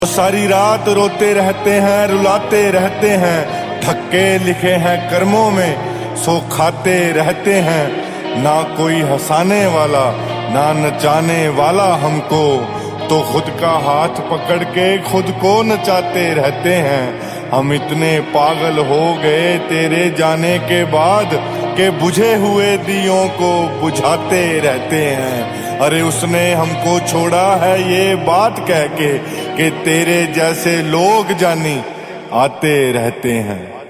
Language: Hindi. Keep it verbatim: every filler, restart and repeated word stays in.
सारी रात रोते रहते हैं, रुलाते रहते हैं, धक्के लिखे हैं कर्मों में, सो खाते रहते हैं। ना कोई हंसाने वाला ना नचाने वाला हमको, तो खुद का हाथ पकड़ के खुद को नचाते रहते हैं। हम इतने पागल हो गए तेरे जाने के बाद के बुझे हुए दियों को बुझाते रहते हैं। अरे उसने हमको छोड़ा है ये बात कह के कि तेरे जैसे लोग जानी आते रहते हैं।